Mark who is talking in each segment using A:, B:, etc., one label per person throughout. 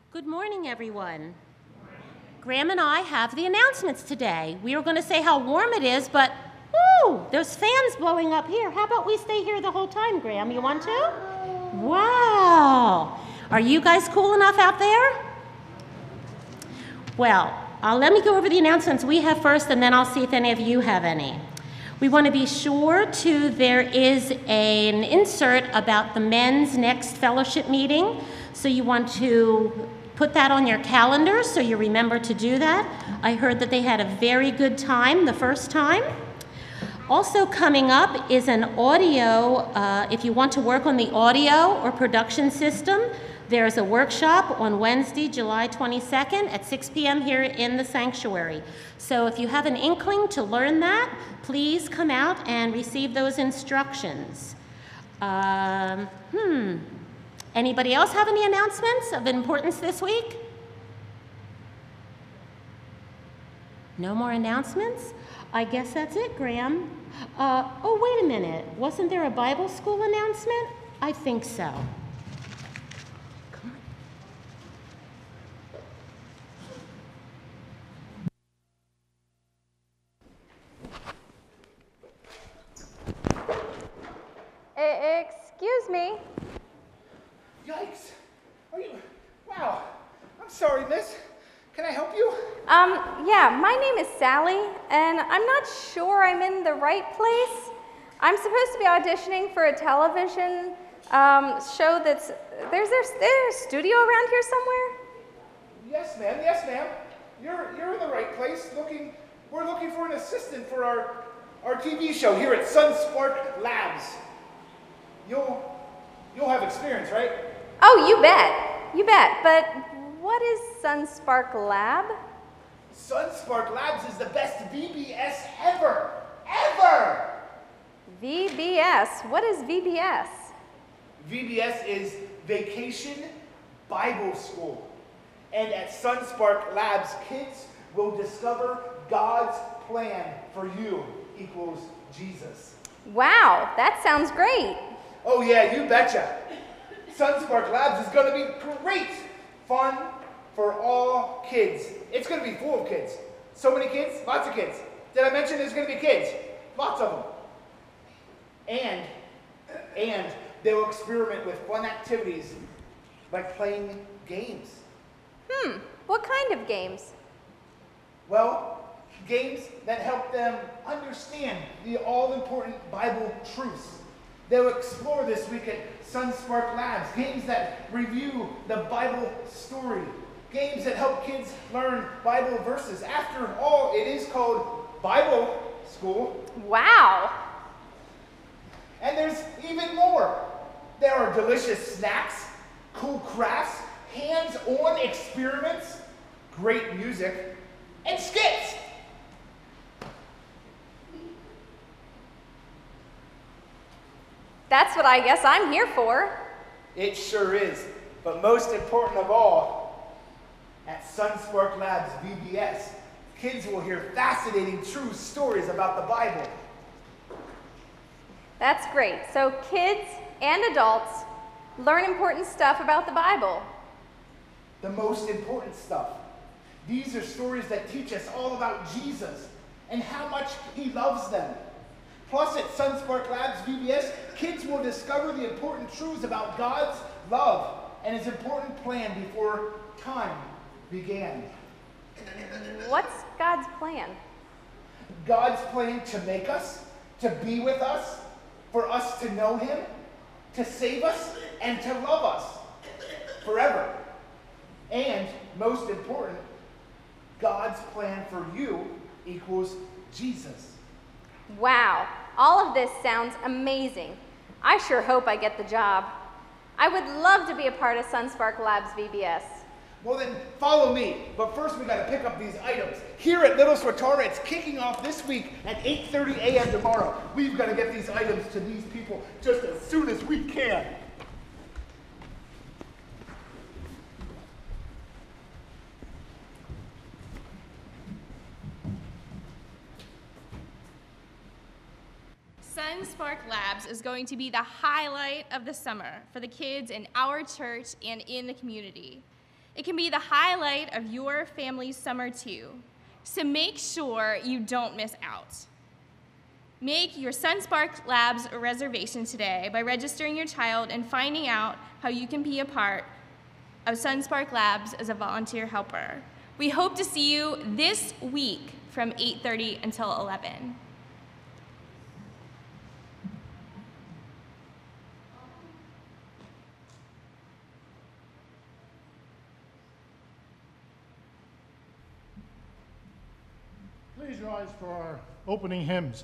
A: Good morning, everyone. Graham and I have the announcements today. We were going to say how warm it is, but whoo, there's fans blowing up here. How about we stay here the whole time, Graham? You want to? Wow. Are you guys cool enough out there? Well, let me go over the announcements we have first, and then I'll see if any of you have any. We want to be sure there is an insert about the men's next fellowship meeting. So you want to put that on your calendar so you remember to do that. I heard that they had a very good time the first time. Also coming up is an audio, if you want to work on the audio or production system, there's a workshop on Wednesday, July 22nd at 6 p.m. here in the sanctuary. So if you have an inkling to learn that, please come out and receive those instructions. Anybody else have any announcements of importance this week? No more announcements? I guess that's it, Graham. Oh, wait a minute. Wasn't there a Bible school announcement? I think so. Come
B: on. Excuse me.
C: Yikes. Wow. I'm sorry, miss. Can I help you?
B: Yeah, my name is Sally, and I'm not sure I'm in the right place. I'm supposed to be auditioning for a television show there's a studio around here somewhere?
C: Yes, ma'am. You're in the right place. We're looking for an assistant for our TV show here at SunSpark Labs. You'll have experience, right?
B: Oh, you bet. But what is SunSpark Lab?
C: SunSpark Labs is the best VBS ever! Ever!
B: VBS? What is VBS?
C: VBS is Vacation Bible School. And at SunSpark Labs, kids will discover God's plan for you equals Jesus.
B: Wow, that sounds great.
C: Oh yeah, you betcha. SunSpark Labs is going to be great fun for all kids. It's going to be full of kids. So many kids, lots of kids. Did I mention there's going to be kids? Lots of them. And they will experiment with fun activities like playing games.
B: What kind of games?
C: Well, games that help them understand the all-important Bible truths. They'll explore this week at SunSpark Labs, games that review the Bible story, games that help kids learn Bible verses. After all, it is called Bible School.
B: Wow.
C: And there's even more. There are delicious snacks, cool crafts, hands-on experiments, great music, and skits.
B: That's what I guess I'm here for.
C: It sure is. But most important of all, at SunSpark Labs VBS, kids will hear fascinating true stories about the Bible.
B: That's great. So kids and adults learn important stuff about the Bible.
C: The most important stuff. These are stories that teach us all about Jesus and how much he loves them. Plus, at SunSpark Labs VBS, kids will discover the important truths about God's love and his important plan before time began.
B: What's God's plan?
C: God's plan to make us, to be with us, for us to know him, to save us, and to love us forever. And, most important, God's plan for you equals Jesus.
B: Wow, all of this sounds amazing. I sure hope I get the job. I would love to be a part of SunSpark Labs VBS.
C: Well then, follow me. But first we gotta pick up these items. Here at Little Swatara, it's kicking off this week at 8:30 a.m. tomorrow. We've gotta get these items to these people just as soon as we can.
D: SunSpark Labs is going to be the highlight of the summer for the kids in our church and in the community. It can be the highlight of your family's summer too. So make sure you don't miss out. Make your SunSpark Labs reservation today by registering your child and finding out how you can be a part of SunSpark Labs as a volunteer helper. We hope to see you this week from 8:30 until 11.
E: Please rise for our opening hymns.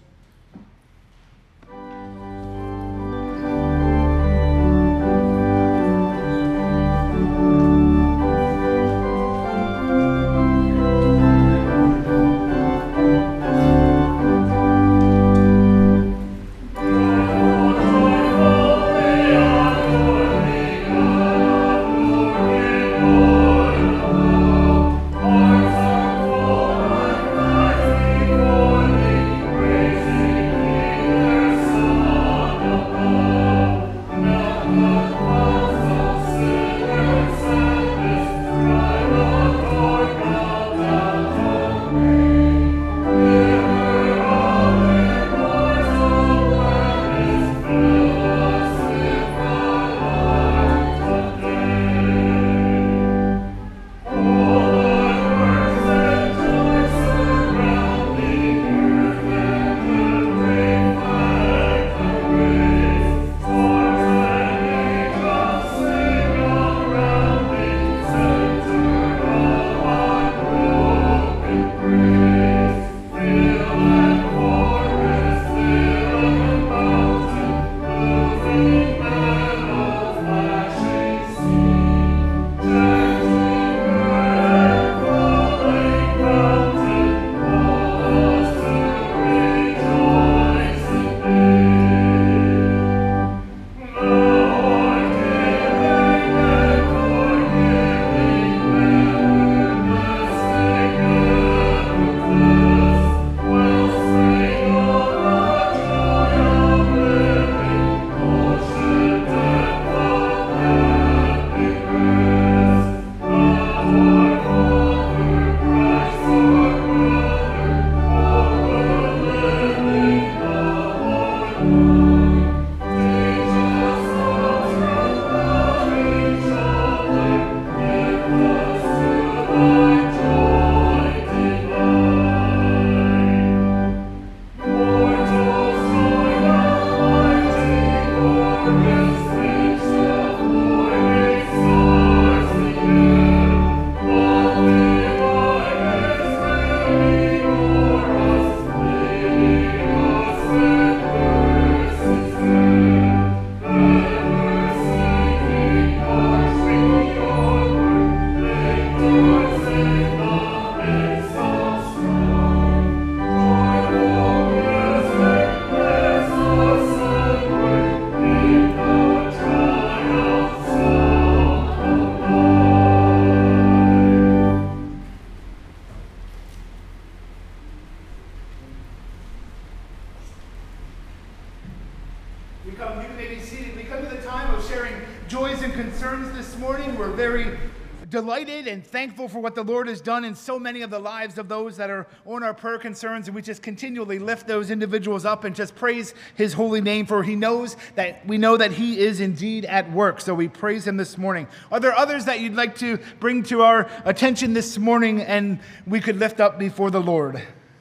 C: Delighted and thankful for what the Lord has done in so many of the lives of those that are on our prayer concerns, and we just continually lift those individuals up and just praise his holy name, for we know that he is indeed at work, so we praise him this morning. Are there others that you'd like to bring to our attention this morning and we could lift up before the Lord?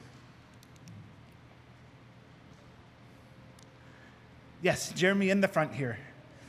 C: Yes, Jeremy in the front here.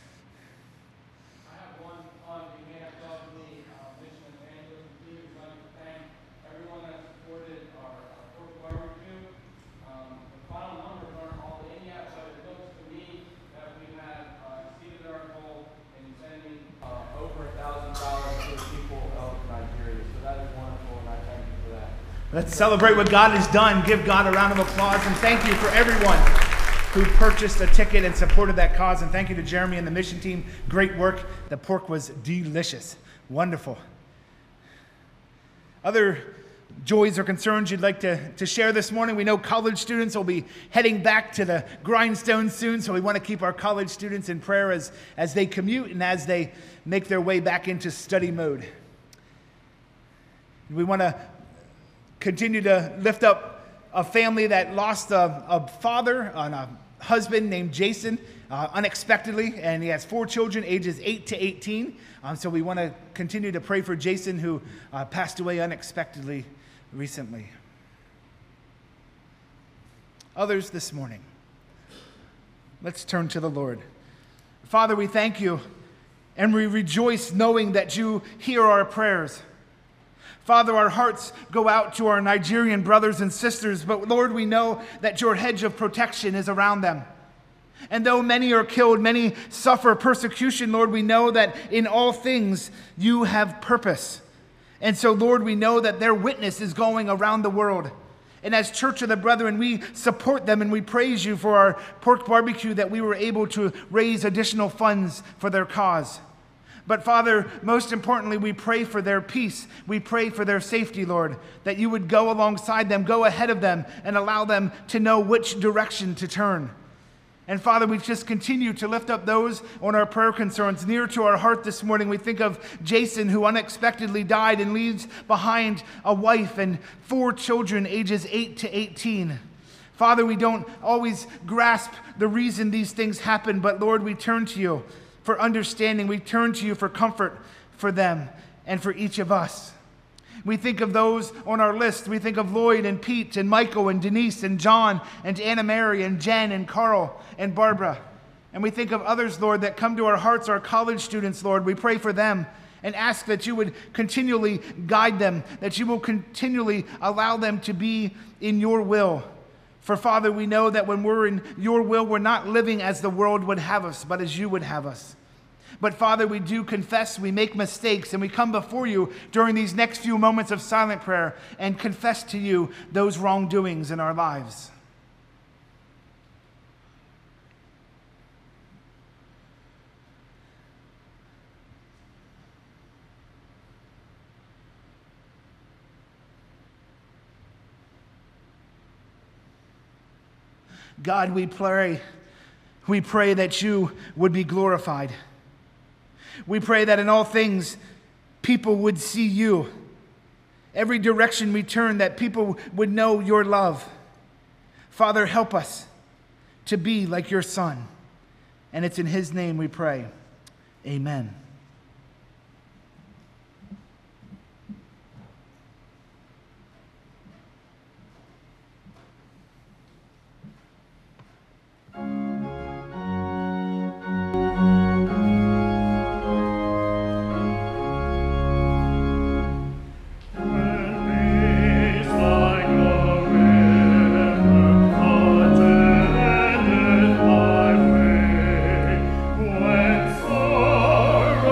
C: Let's celebrate what God has done. Give God a round of applause, and thank you for everyone who purchased a ticket and supported that cause. And thank you to Jeremy and the mission team. Great work. The pork was delicious. Wonderful. Other joys or concerns you'd like to share this morning? We know college students will be heading back to the grindstone soon, so we want to keep our college students in prayer as they commute and as they make their way back into study mode. We want to continue to lift up a family that lost a father and a husband named Jason unexpectedly, and he has 4 children ages 8 to 18. So we want to continue to pray for Jason, who passed away unexpectedly recently. Others this morning. Let's turn to the Lord. Father, we thank you, and we rejoice knowing that you hear our prayers. Father, our hearts go out to our Nigerian brothers and sisters, but Lord, we know that your hedge of protection is around them. And though many are killed, many suffer persecution, Lord, we know that in all things you have purpose. And so, Lord, we know that their witness is going around the world. And as Church of the Brethren, we support them and we praise you for our pork barbecue that we were able to raise additional funds for their cause. But Father, most importantly, we pray for their peace. We pray for their safety, Lord, that you would go alongside them, go ahead of them, and allow them to know which direction to turn. And Father, we just continue to lift up those on our prayer concerns near to our heart this morning. We think of Jason, who unexpectedly died and leaves behind a wife and 4 children ages 8 to 18. Father, we don't always grasp the reason these things happen, but Lord, we turn to you for understanding. We turn to you for comfort for them and for each of us. We think of those on our list. We think of Lloyd and Pete and Michael and Denise and John and Anna Mary and Jen and Carl and Barbara. And we think of others, Lord, that come to our hearts, our college students, Lord. We pray for them and ask that you would continually guide them, that you will continually allow them to be in your will. For Father, we know that when we're in your will, we're not living as the world would have us, but as you would have us. But Father, we do confess, we make mistakes, and we come before you during these next few moments of silent prayer and confess to you those wrongdoings in our lives. God, we pray that you would be glorified. We pray that in all things, people would see you. Every direction we turn, that people would know your love. Father, help us to be like your Son. And it's in his name we pray. Amen.
E: When sorrow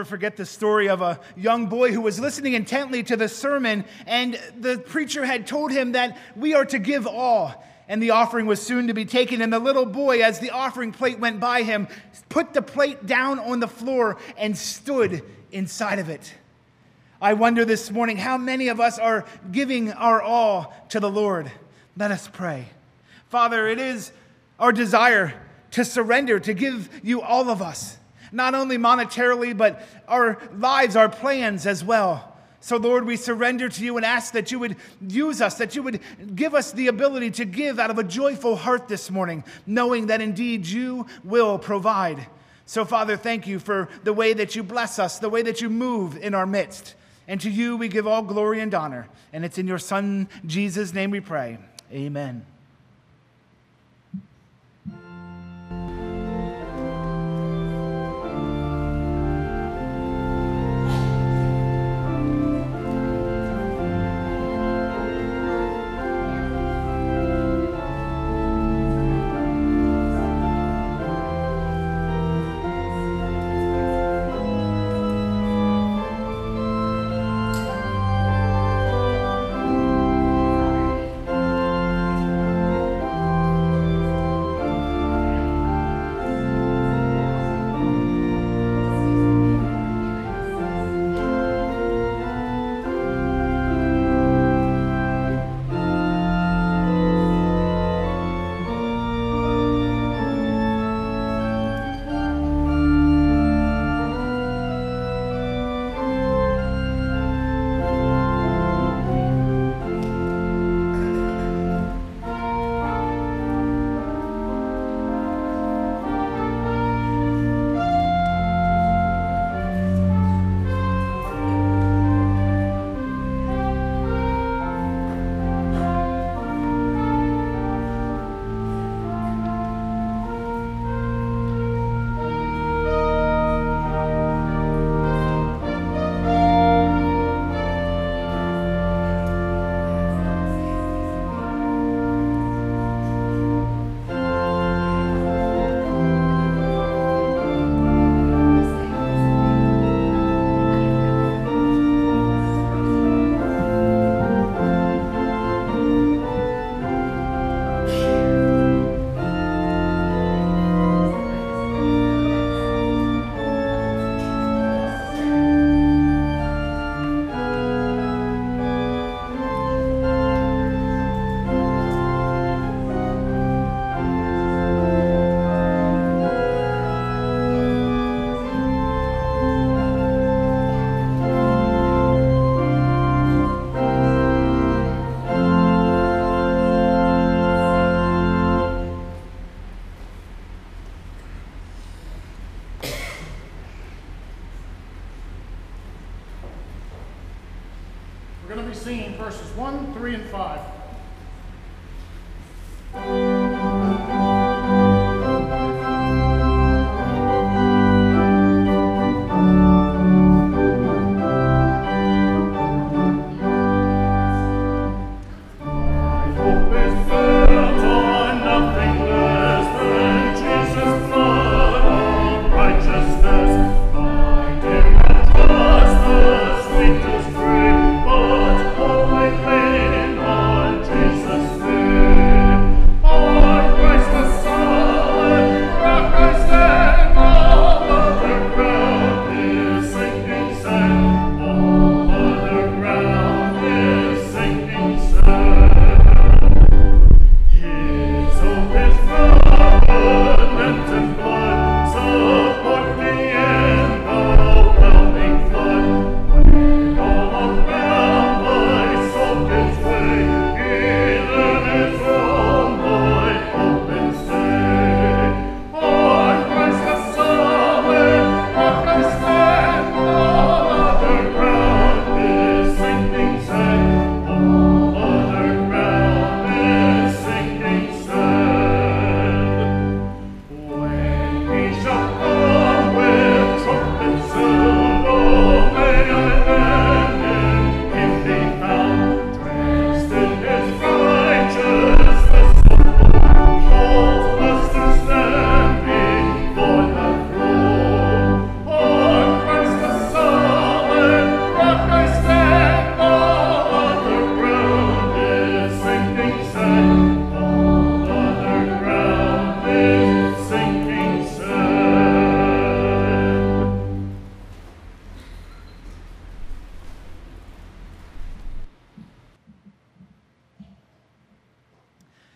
C: forget the story of a young boy who was listening intently to the sermon, and the preacher had told him that we are to give all, and the offering was soon to be taken. And the little boy, as the offering plate went by him, put the plate down on the floor and stood inside of it. I wonder this morning how many of us are giving our all to the Lord. Let us pray. Father, it is our desire to surrender, to give you all of us, not only monetarily, but our lives, our plans as well. So, Lord, we surrender to you and ask that you would use us, that you would give us the ability to give out of a joyful heart this morning, knowing that indeed you will provide. So, Father, thank you for the way that you bless us, the way that you move in our midst. And to you we give all glory and honor. And it's in your Son, Jesus' name we pray. Amen.
E: We're going to be singing verses 1, 3, and 5.
F: Oh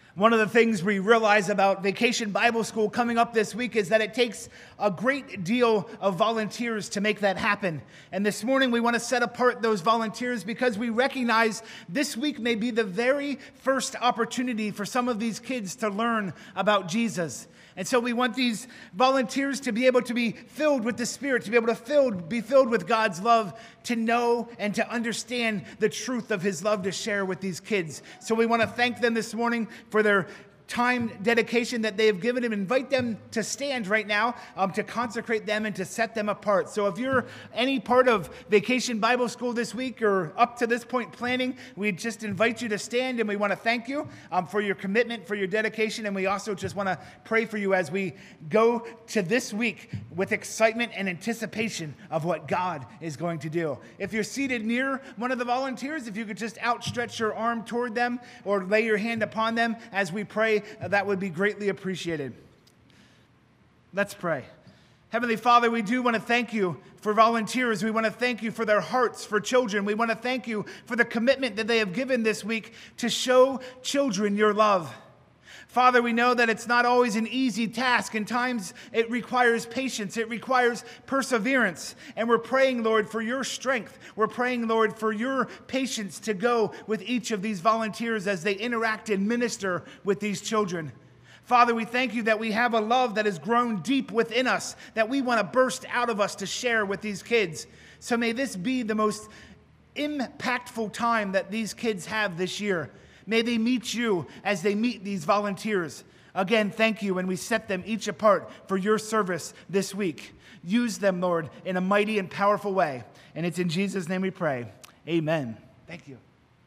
C: One of the things we realize about Vacation Bible School coming up this week is that it takes a great deal of volunteers to make that happen. And this morning we want to set apart those volunteers because we recognize this week may be the very first opportunity for some of these kids to learn about Jesus. And so we want these volunteers to be able to be filled with the Spirit, to be able to be filled with God's love, to know and to understand the truth of His love to share with these kids. So we want to thank them this morning for their time, dedication that they have given Him. Invite them to stand right now to consecrate them and to set them apart. So if you're any part of Vacation Bible School this week or up to this point planning, we just invite you to stand, and we want to thank you for your commitment, for your dedication, and we also just want to pray for you as we go to this week with excitement and anticipation of what God is going to do. If you're seated near one of the volunteers, if you could just outstretch your arm toward them or lay your hand upon them as we pray, that would be greatly appreciated. Let's pray. Heavenly Father, we do want to thank you for volunteers. We want to thank you for their hearts for children. We want to thank you for the commitment that they have given this week to show children your love. Father, we know that it's not always an easy task. In times, it requires patience. It requires perseverance. And we're praying, Lord, for your strength. We're praying, Lord, for your patience to go with each of these volunteers as they interact and minister with these children. Father, we thank you that we have a love that has grown deep within us, that we want to burst out of us to share with these kids. So may this be the most impactful time that these kids have this year. May they meet you as they meet these volunteers. Again, thank you, and we set them each apart for your service this week. Use them, Lord, in a mighty and powerful way. And it's in Jesus' name we pray. Amen. Thank you.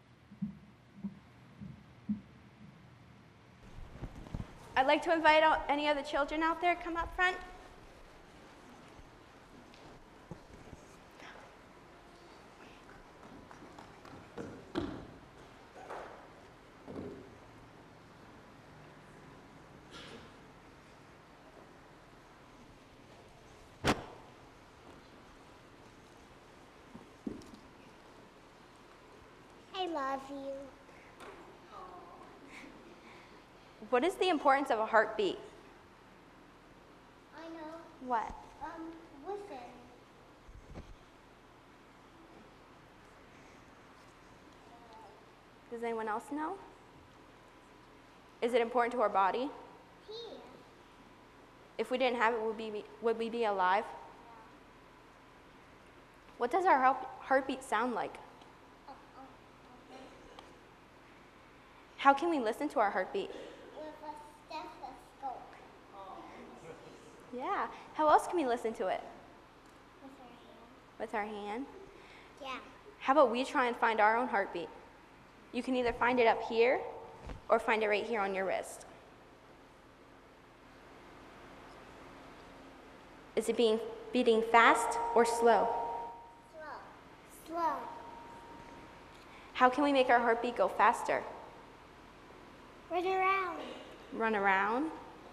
B: I'd like to invite any of the children out there to come up front.
F: I love you.
B: What is the importance of a heartbeat?
F: I know.
B: What?
F: Listen.
B: Does anyone else know? Is it important to our body?
F: Here.
B: If we didn't have it, would we be alive? What does our heartbeat sound like? How can we listen to our heartbeat?
F: With a stethoscope.
B: Yeah. How else can we listen to it?
F: With our hand.
B: With our hand?
F: Yeah.
B: How about we try and find our own heartbeat? You can either find it up here or find it right here on your wrist. Is it beating fast or slow?
F: Slow. Slow.
B: How can we make our heartbeat go faster?
F: Run around.
B: Run around?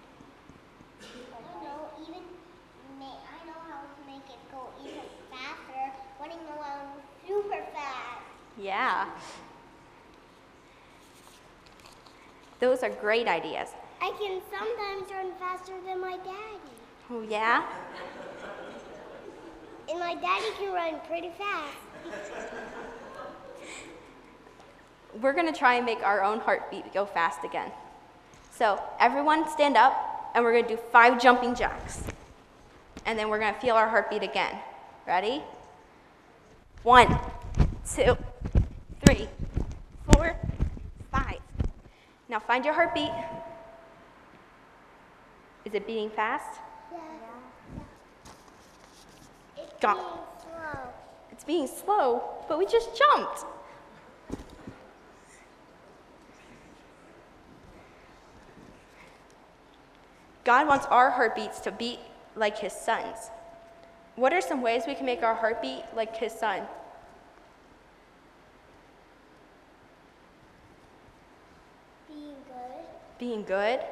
F: I know how to make it go even faster. Running around super fast.
B: Yeah. Those are great ideas.
F: I can sometimes run faster than my daddy.
B: Oh, yeah?
F: And my daddy can run pretty fast.
B: We're going to try and make our own heartbeat go fast again. So everyone stand up, and we're going to do 5 jumping jacks. And then we're going to feel our heartbeat again. Ready? 1, 2, 3, 4, 5. Now find your heartbeat. Is it beating fast?
F: Yeah. It's
B: Go.
F: being slow.
B: It's being slow, but we just jumped. God wants our heartbeats to beat like his son's. What are some ways we can make our heartbeat like his son?
F: Being good.
B: Being good,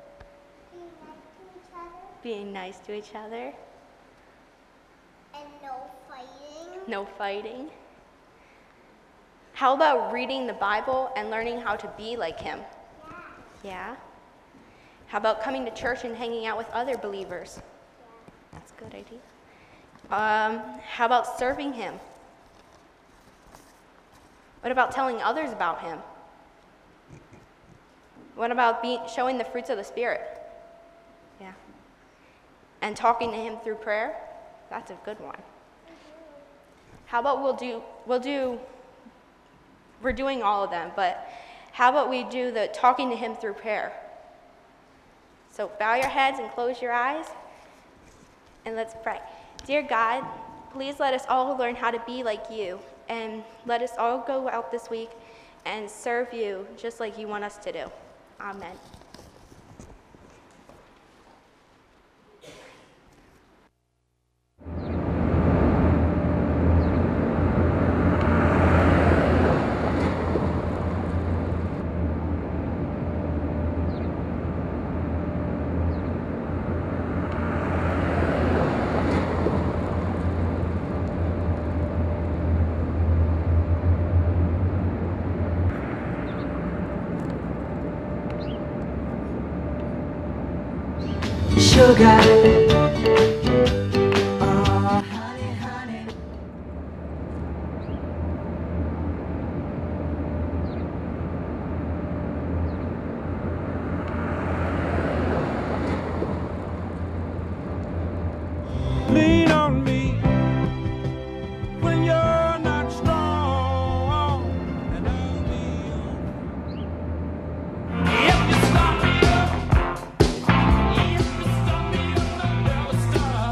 F: Being nice to each other.
B: being nice to each other,
F: And no fighting.
B: no fighting. How about reading the Bible and learning how to be like him? Yeah. How about coming to church and hanging out with other believers? That's a good idea. How about serving him? What about telling others about him? What about showing the fruits of the Spirit? Yeah. And talking to him through prayer? That's a good one. How about we're doing all of them, but how about we do the talking to him through prayer? So bow your heads and close your eyes, and let's pray. Dear God, please let us all learn how to be like you, and let us all go out this week and serve you just like you want us to do. Amen.
G: Sugar. Lean on me when you're not strong, and I'll be if you stop me up, if you stop me up, I'll never stop.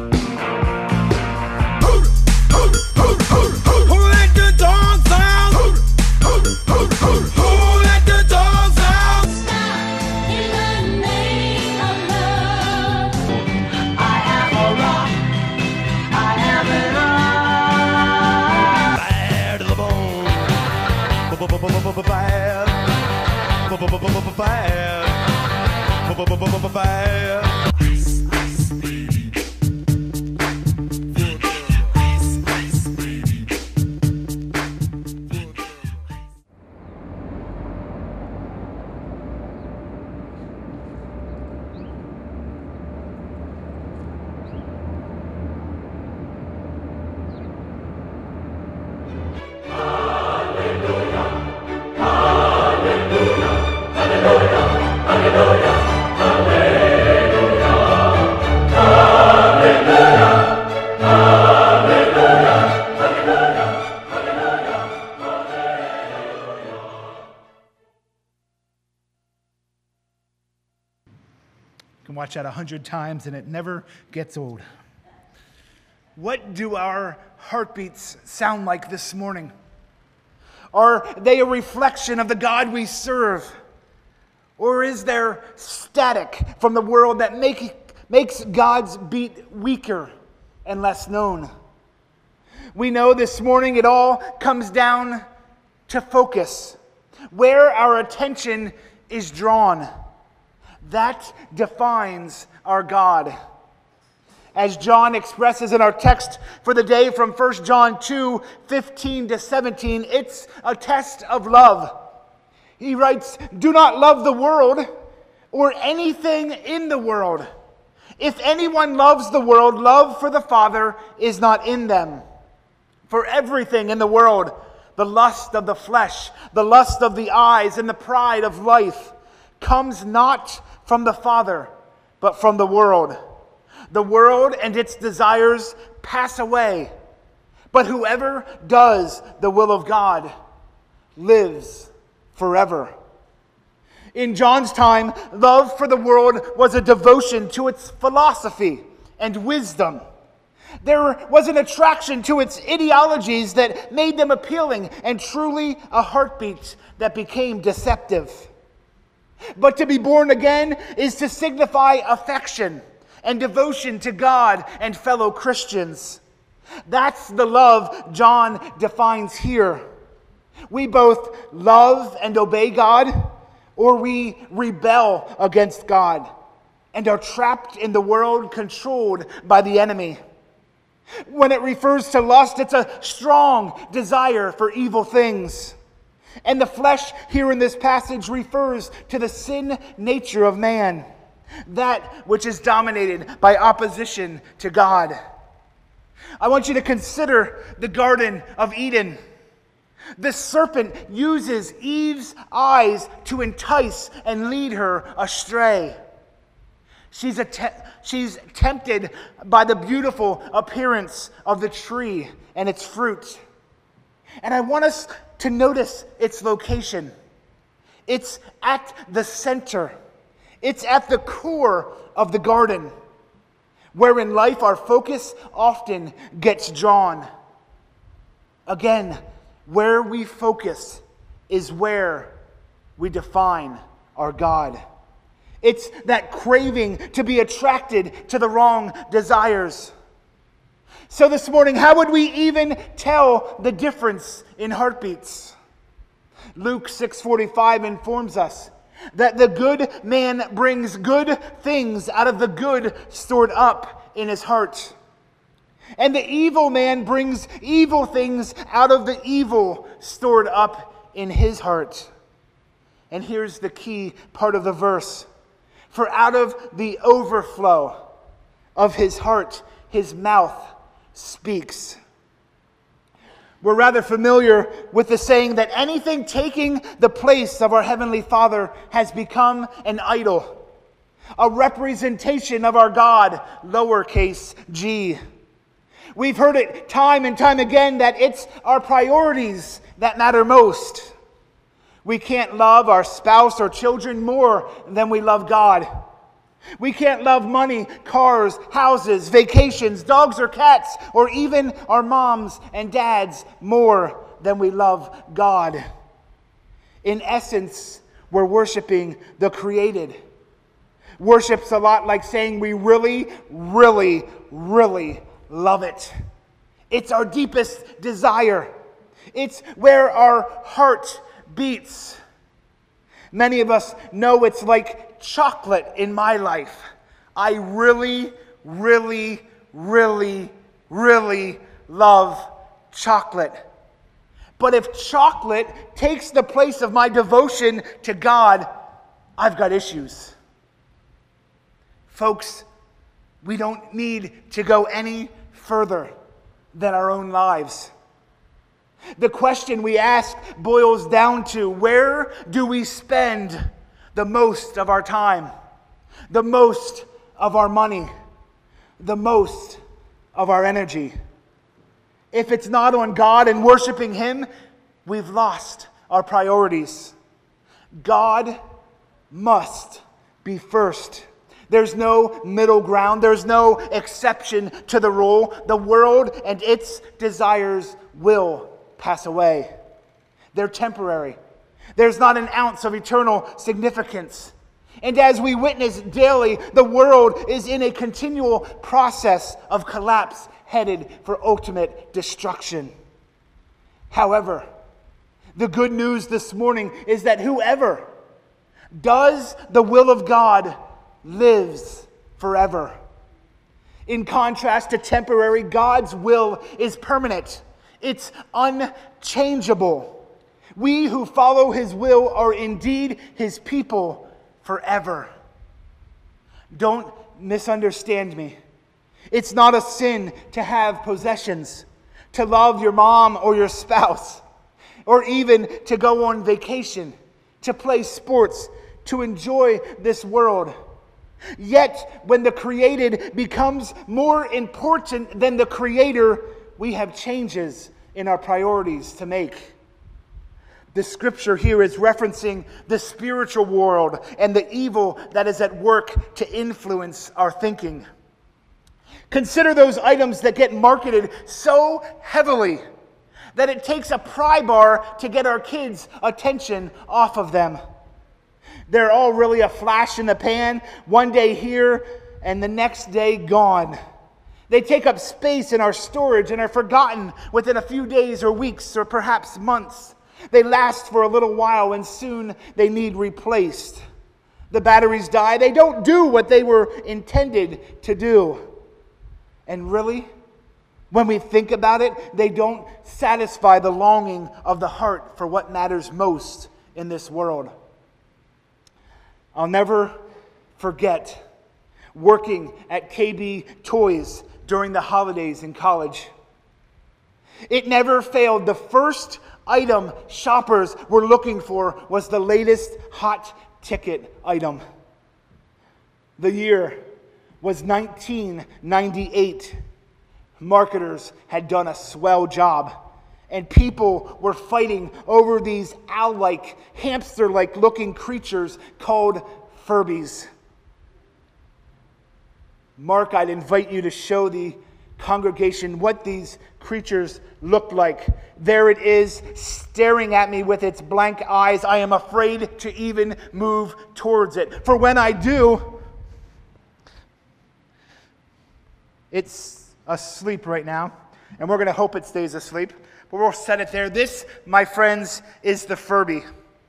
G: Who let the dogs out? Who let the dogs out? Stop in the name of love. I am a rock. I am an rock. Bad to the bone. Bad. Bad. Bad.
C: You can watch that 100 times and it never gets old. What do our heartbeats sound like this morning? Are they a reflection of the God we serve? Or is there static from the world that makes God's beat weaker and less known? We know this morning it all comes down to focus. Where our attention is drawn, that defines our God. As John expresses in our text for the day from 1 John 2:15-17, it's a test of love. He writes, "Do not love the world or anything in the world. If anyone loves the world, love for the Father is not in them. For everything in the world, the lust of the flesh, the lust of the eyes, and the pride of life, comes not from the Father, but from the world. The world and its desires pass away, but whoever does the will of God lives forever." In John's time, love for the world was a devotion to its philosophy and wisdom. There was an attraction to its ideologies that made them appealing, and truly a heartbeat that became deceptive. But to be born again is to signify affection and devotion to God and fellow Christians. That's the love John defines here. We both love and obey God, or we rebel against God and are trapped in the world controlled by the enemy. When it refers to lust, it's a strong desire for evil things. And the flesh here in this passage refers to the sin nature of man, that which is dominated by opposition to God. I want you to consider the Garden of Eden. The serpent uses Eve's eyes to entice and lead her astray. She's tempted by the beautiful appearance of the tree and its fruit. And I want us to notice its location. It's at the center. It's at the core of the garden, where in life our focus often gets drawn. Again, where we focus is where we define our God. It's that craving to be attracted to the wrong desires. So this morning, how would we even tell the difference in heartbeats? Luke 6:45 informs us that the good man brings good things out of the good stored up in his heart. And the evil man brings evil things out of the evil stored up in his heart. And here's the key part of the verse. For out of the overflow of his heart, his mouth speaks. We're rather familiar with the saying that anything taking the place of our Heavenly Father has become an idol, a representation of our God, lowercase g. We've heard it time and time again that it's our priorities that matter most. We can't love our spouse or children more than we love God. We can't love money, cars, houses, vacations, dogs or cats, or even our moms and dads more than we love God. In essence, we're worshiping the created. Worship's a lot like saying we really, really, really love it. It's our deepest desire. It's where our heart beats. Many of us know it's like chocolate in my life. I really, really, really, really love chocolate. But if chocolate takes the place of my devotion to God, I've got issues. Folks, we don't need to go any further than our own lives. The question we ask boils down to, where do we spend the most of our time, the most of our money, the most of our energy? If it's not on God and worshiping Him, we've lost our priorities. God must be first. There's no middle ground. There's no exception to the rule. The world and its desires will pass away. They're temporary. There's not an ounce of eternal significance. And as we witness daily, the world is in a continual process of collapse, headed for ultimate destruction. However, the good news this morning is that whoever does the will of God lives forever. In contrast to temporary, God's will is permanent. It's unchangeable. We who follow His will are indeed His people forever. Don't misunderstand me. It's not a sin to have possessions, to love your mom or your spouse, or even to go on vacation, to play sports, to enjoy this world. Yet, when the created becomes more important than the Creator, we have changes in our priorities to make. The scripture here is referencing the spiritual world and the evil that is at work to influence our thinking. Consider those items that get marketed so heavily that it takes a pry bar to get our kids' attention off of them. They're all really a flash in the pan, one day here and the next day gone. They take up space in our storage and are forgotten within a few days or weeks or perhaps months. They last for a little while and soon they need replaced. The batteries die. They don't do what they were intended to do. And really, When we think about it, they don't satisfy the longing of the heart for what matters most in this world. I'll never forget working at KB Toys during the holidays in college. It never failed. The first item shoppers were looking for was the latest hot ticket item. The year was 1998. Marketers had done a swell job, and people were fighting over these owl-like, hamster-like looking creatures called Furbies. Mark, I'd invite you to show the congregation what these creatures looked like. There it is, staring at me with its blank eyes. I am afraid to even move towards it. For when I do, it's asleep right now, and we're going to hope it stays asleep. But we'll set it there. This, my friends, is the Furby.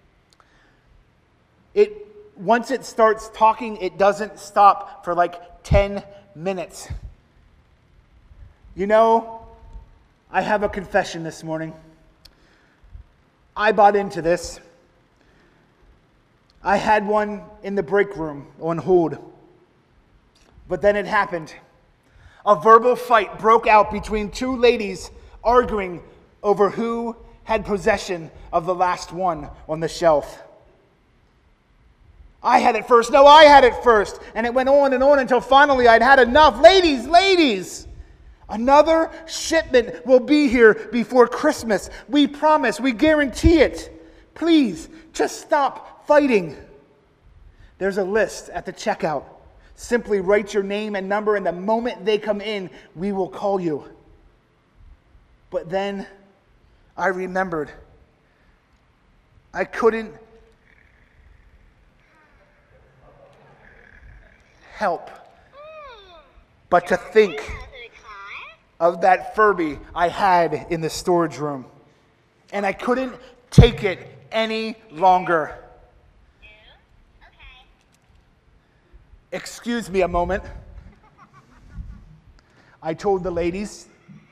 C: Once it starts talking, it doesn't stop for like 10 minutes. You know, I have a confession this morning. I bought into this. I had one in the break room on hold. But then it happened. A verbal fight broke out between two ladies arguing over who had possession of the last one on the shelf. I had it first. No, I had it first. And it went on until finally I'd had enough. Ladies, another shipment will be here before Christmas. We promise. We guarantee it. Please, just stop fighting. There's a list at the checkout. Simply write your name and number, and the moment they come in, we will call you. But then I remembered I couldn't help but to think of that Furby I had in the storage room. And I couldn't take it any longer. Excuse me a moment. I told the ladies.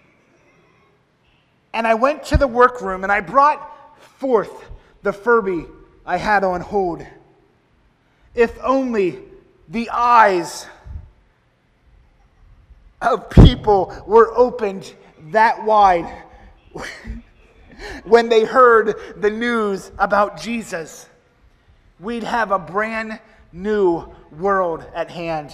C: And I went to the workroom and I brought forth the Furby I had on hold. If only the eyes of people were opened that wide when they heard the news about Jesus, we'd have a brand new world at hand.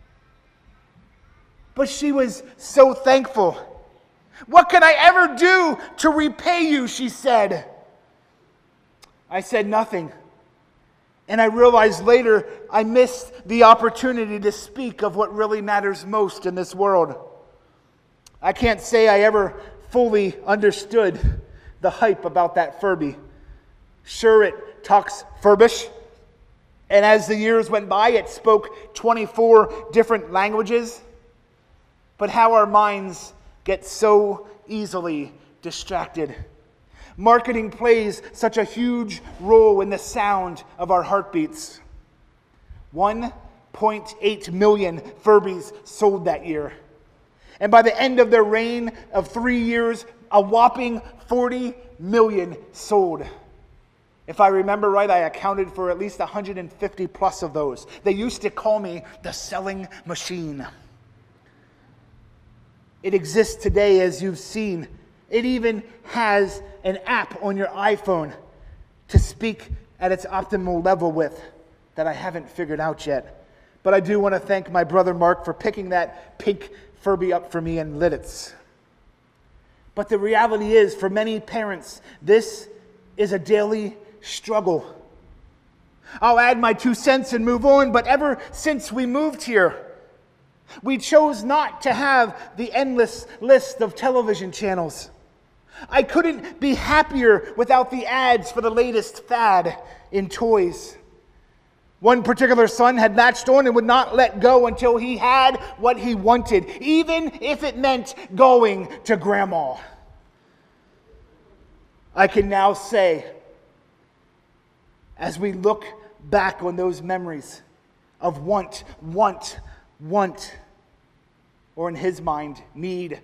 C: But she was so thankful. What can I ever do to repay you? She said. I said nothing. And I realized later I missed the opportunity to speak of what really matters most in this world. I can't say I ever fully understood the hype about that Furby. Sure, it talks Furbish. And as the years went by, it spoke 24 different languages. But how our minds get so easily distracted. Marketing plays such a huge role in the sound of our heartbeats. 1.8 million Furbies sold that year. And by the end of their reign of 3 years, a whopping 40 million sold. If I remember right, I accounted for at least 150 plus of those. They used to call me the selling machine. It exists today, as you've seen. It even has an app on your iPhone to speak at its optimal level with that I haven't figured out yet. But I do want to thank my brother Mark for picking that pink Furby up for me in Lidditz. But the reality is, for many parents, this is a daily struggle. I'll add my 2 cents and move on, but ever since we moved here, we chose not to have the endless list of television channels. I couldn't be happier without the ads for the latest fad in toys. One particular son had latched on and would not let go until he had what he wanted, even if it meant going to grandma. I can now say, as we look back on those memories of want, Or in his mind, need.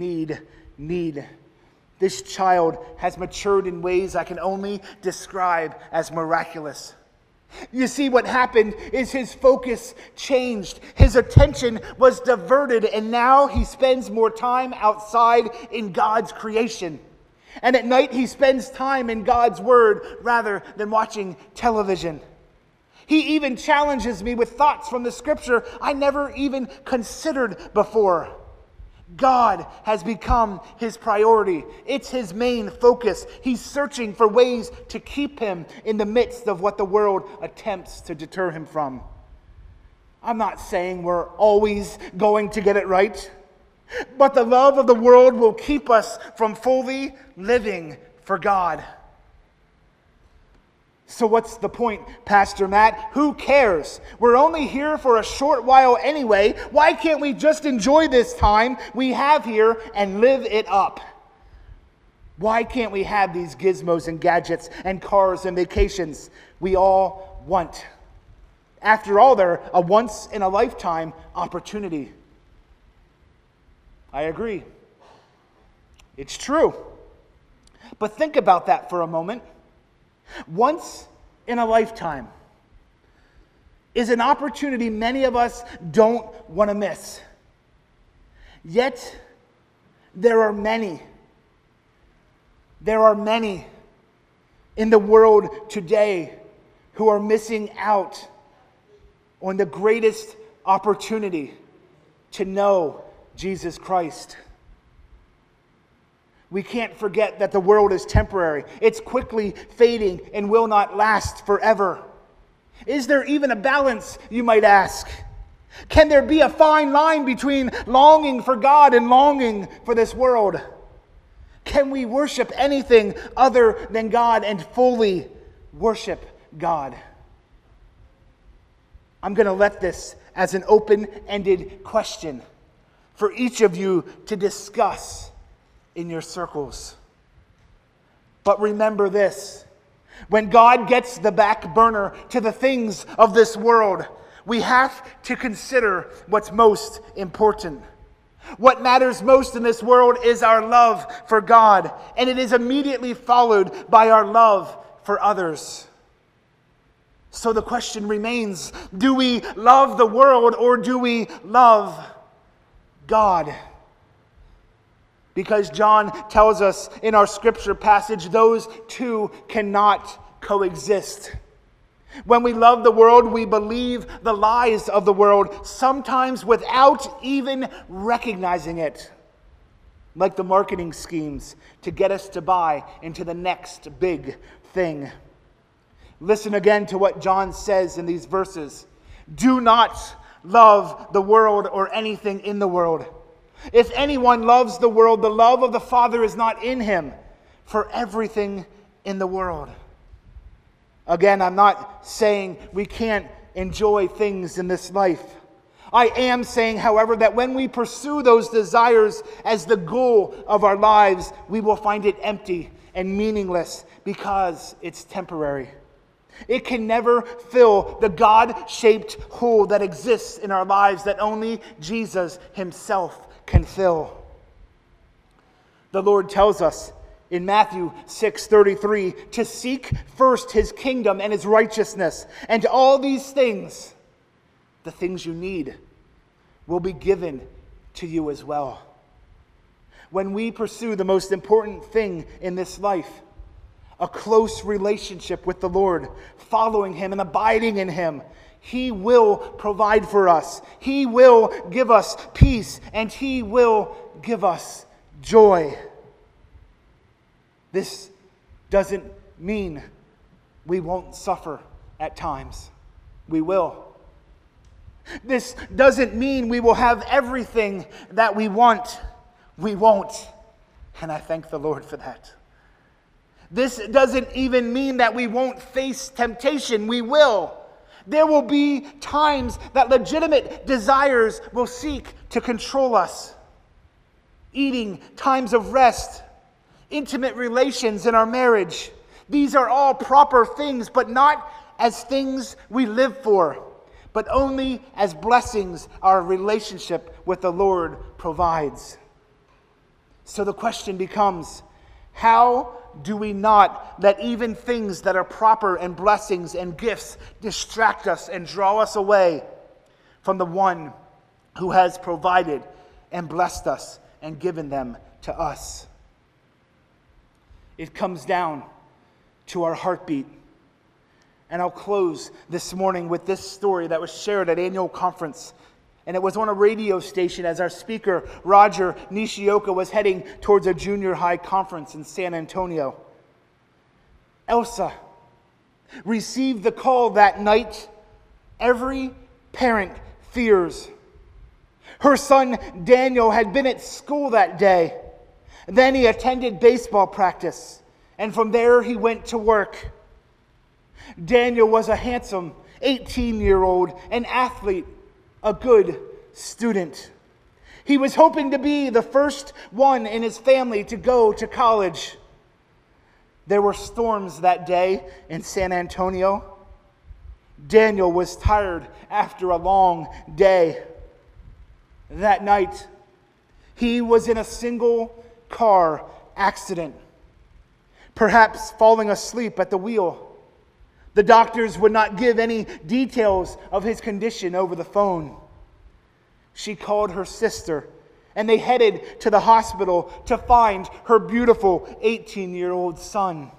C: This child has matured in ways I can only describe as miraculous. You see, what happened is his focus changed. His attention was diverted, and now he spends more time outside in God's creation. And at night, he spends time in God's Word rather than watching television. He even challenges me with thoughts from the Scripture I never even considered before. God has become his priority. It's his main focus. He's searching for ways to keep him in the midst of what the world attempts to deter him from. I'm not saying we're always going to get it right, but the love of the world will keep us from fully living for God. So what's the point, Pastor Matt? Who cares? We're only here for a short while anyway. Why can't we just enjoy this time we have here and live it up? Why can't we have these gizmos and gadgets and cars and vacations we all want? After all, they're a once-in-a-lifetime opportunity. I agree. It's true. But think about that for a moment. Once in a lifetime is an opportunity many of us don't want to miss. Yet, there are many in the world today who are missing out on the greatest opportunity to know Jesus Christ. We can't forget that the world is temporary. It's quickly fading and will not last forever. Is there even a balance, you might ask? Can there be a fine line between longing for God and longing for this world? Can we worship anything other than God and fully worship God? I'm going to let this as an open-ended question for each of you to discuss in your circles. But remember this: when God gets the back burner to the things of this world, we have to consider what's most important. What matters most in this world is our love for God, and it is immediately followed by our love for others. So the question remains, do we love the world or do we love God? Because John tells us in our scripture passage, those two cannot coexist. When we love the world, we believe the lies of the world, sometimes without even recognizing it. Like the marketing schemes to get us to buy into the next big thing. Listen again to what John says in these verses. Do not love the world or anything in the world. If anyone loves the world, the love of the Father is not in him. For everything in the world. Again, I'm not saying we can't enjoy things in this life. I am saying, however, that when we pursue those desires as the goal of our lives, we will find it empty and meaningless because it's temporary. It can never fill the God-shaped hole that exists in our lives that only Jesus himself can fill. The Lord tells us in Matthew 6:33 to seek first his kingdom and his righteousness, and all these things, the things you need, will be given to you as well. When we pursue the most important thing in this life, a close relationship with the Lord, following him and abiding in him, he will provide for us. He will give us peace, and he will give us joy. This doesn't mean we won't suffer at times. We will. This doesn't mean we will have everything that we want. We won't. And I thank the Lord for that. This doesn't even mean that we won't face temptation. We will. There will be times that legitimate desires will seek to control us. Eating, times of rest, intimate relations in our marriage. These are all proper things, but not as things we live for, but only as blessings our relationship with the Lord provides. So the question becomes, how do we not let even things that are proper and blessings and gifts distract us and draw us away from the one who has provided and blessed us and given them to us? It comes down to our heartbeat. And I'll close this morning with this story that was shared at annual conference. And it was on a radio station as our speaker, Roger Nishioka, was heading towards a junior high conference in San Antonio. Elsa received the call that night every parent fears. Her son Daniel had been at school that day. Then he attended baseball practice, and from there he went to work. Daniel was a handsome 18-year-old, an athlete, a good student. He was hoping to be the first one in his family to go to college. There were storms that day in San Antonio. Daniel was tired after a long day. That night, he was in a single car accident, perhaps falling asleep at the wheel. The doctors would not give any details of his condition over the phone. She called her sister, and they headed to the hospital to find her beautiful 18-year-old son.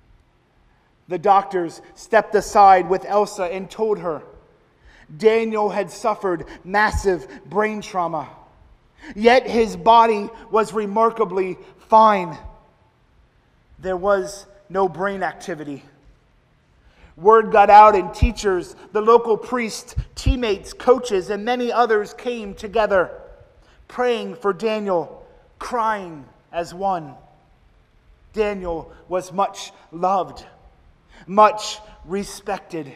C: The doctors stepped aside with Elsa and told her Daniel had suffered massive brain trauma, yet his body was remarkably fine. There was no brain activity. Word got out, and teachers, the local priest, teammates, coaches, and many others came together, praying for Daniel, crying as one. Daniel was much loved, much respected.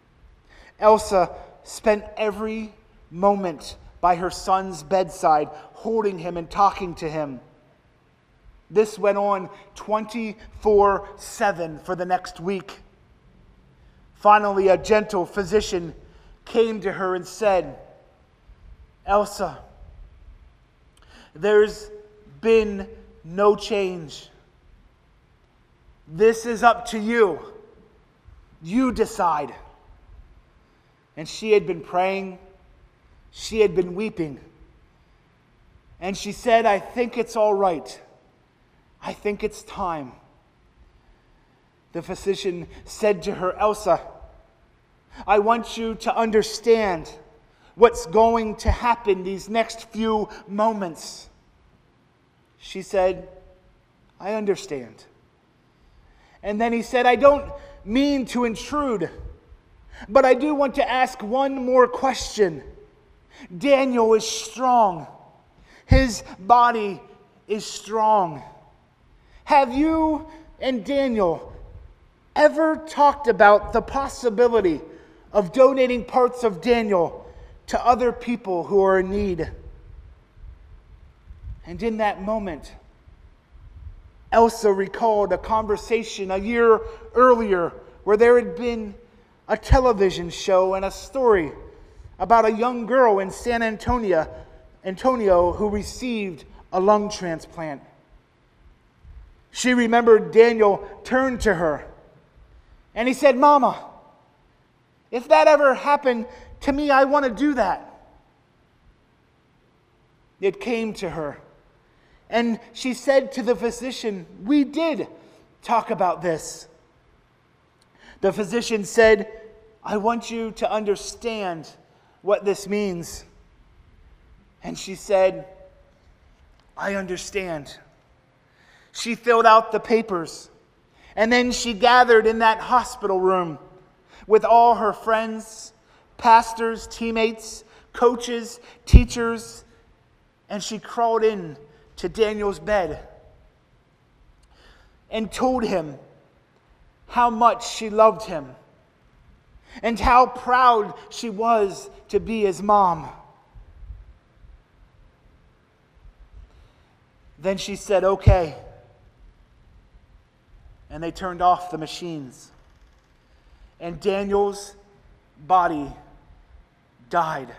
C: Elsa spent every moment by her son's bedside, holding him and talking to him. This went on 24/7 for the next week. Finally, a gentle physician came to her and said, Elsa, there's been no change. This is up to you. You decide. And she had been praying. She had been weeping. And she said, I think it's all right. I think it's time. The physician said to her, Elsa, I want you to understand what's going to happen these next few moments. She said, I understand. And then he said, I don't mean to intrude, but I do want to ask one more question. Daniel is strong. His body is strong. Have you and Daniel ever talked about the possibility of donating parts of Daniel to other people who are in need? And in that moment, Elsa recalled a conversation a year earlier where there had been a television show and a story about a young girl in San Antonio who received a lung transplant. She remembered Daniel turned to her and he said, Mama, if that ever happened to me, I want to do that. It came to her. And she said to the physician, we did talk about this. The physician said, I want you to understand what this means. And she said, I understand. She filled out the papers. And then she gathered in that hospital room with all her friends, pastors, teammates, coaches, teachers, and she crawled in to Daniel's bed and told him how much she loved him and how proud she was to be his mom. Then she said, okay. And they turned off the machines. And Daniel's body died.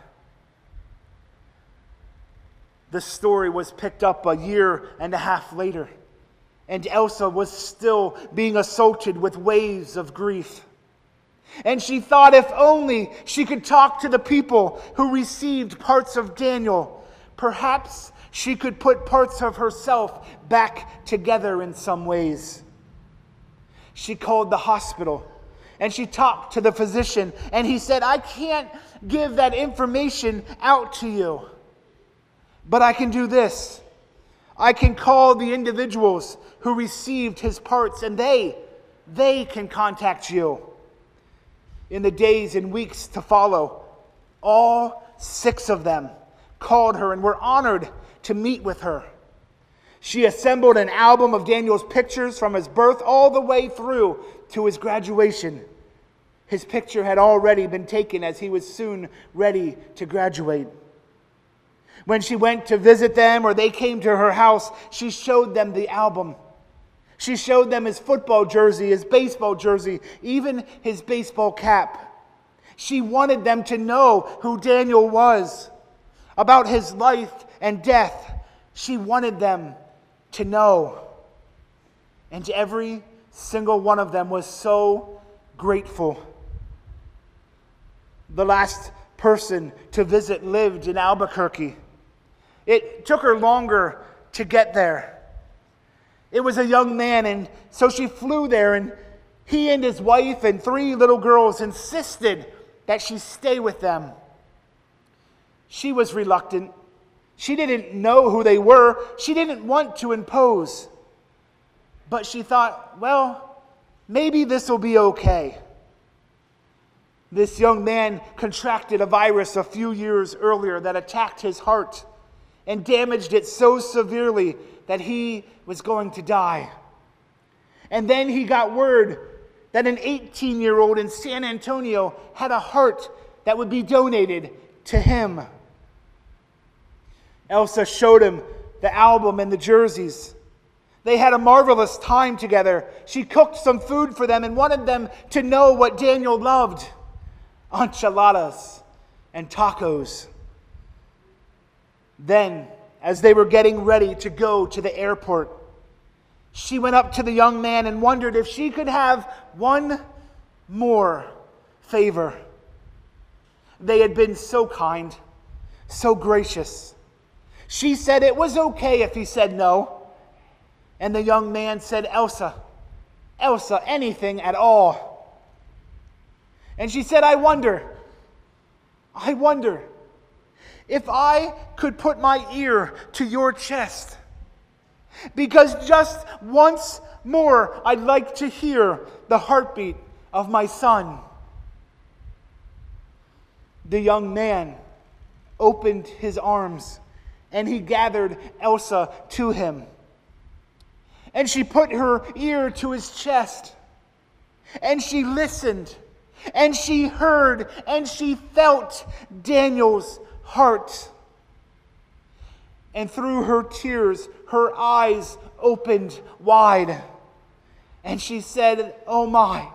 C: The story was picked up a year and a half later, and Elsa was still being assaulted with waves of grief. And she thought if only she could talk to the people who received parts of Daniel, perhaps she could put parts of herself back together in some ways. She called the hospital and she talked to the physician, and he said, I can't give that information out to you, but I can do this. I can call the individuals who received his parts, and they can contact you. In the days and weeks to follow, all 6 of them called her and were honored to meet with her. She assembled an album of Daniel's pictures from his birth all the way through to his graduation. His picture had already been taken as he was soon ready to graduate. When she went to visit them or they came to her house, she showed them the album. She showed them his football jersey, his baseball jersey, even his baseball cap. She wanted them to know who Daniel was, about his life and death. She wanted them to know. And every single one of them was so grateful. The last person to visit lived in Albuquerque. It took her longer to get there. It was a young man, and so she flew there, and he and his wife and 3 little girls insisted that she stay with them. She was reluctant. She didn't know who they were. She didn't want to impose. But she thought, well, maybe this will be okay. This young man contracted a virus a few years earlier that attacked his heart and damaged it so severely that he was going to die. And then he got word that an 18-year-old in San Antonio had a heart that would be donated to him. Elsa showed him the album and the jerseys. They had a marvelous time together. She cooked some food for them and wanted them to know what Daniel loved: enchiladas and tacos. Then, as they were getting ready to go to the airport, she went up to the young man and wondered if she could have one more favor. They had been so kind, so gracious. She said it was okay if he said no. And the young man said, Elsa, anything at all. And she said, I wonder if I could put my ear to your chest, because just once more I'd like to hear the heartbeat of my son. The young man opened his arms and he gathered Elsa to him. And she put her ear to his chest, and she listened, and she heard, and she felt Daniel's heart. And through her tears, her eyes opened wide. And she said, oh my,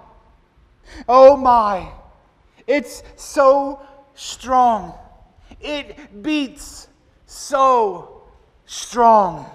C: it's so strong. It beats so strong.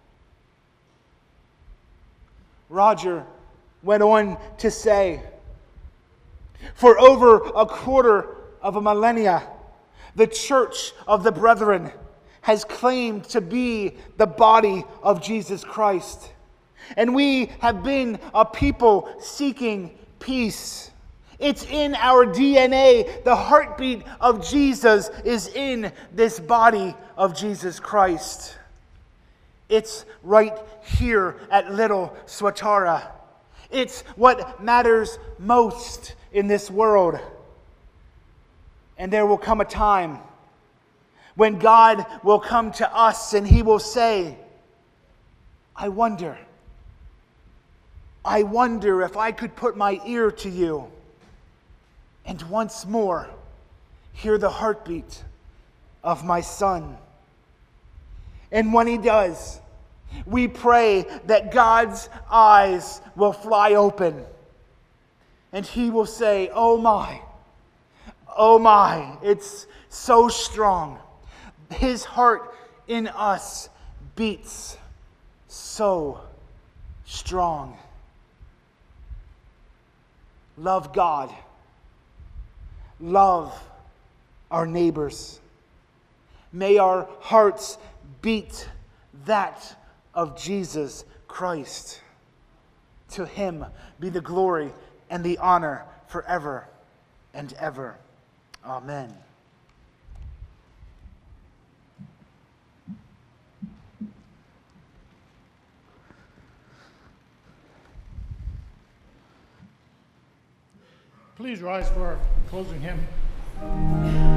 C: Roger went on to say, for over a quarter of a millennia, the Church of the Brethren has claimed to be the body of Jesus Christ. And we have been a people seeking peace. It's in our DNA. The heartbeat of Jesus is in this body of Jesus Christ. It's right here at Little Swatara. It's what matters most in this world. And there will come a time when God will come to us and He will say, I wonder if I could put my ear to you and once more hear the heartbeat of my son. And when He does, we pray that God's eyes will fly open and He will say, oh oh my, it's so strong. His heart in us beats so strong. Love God. Love our neighbors. May our hearts beat that of Jesus Christ. To him be the glory and the honor forever and ever. Amen.
E: Please rise for our closing hymn.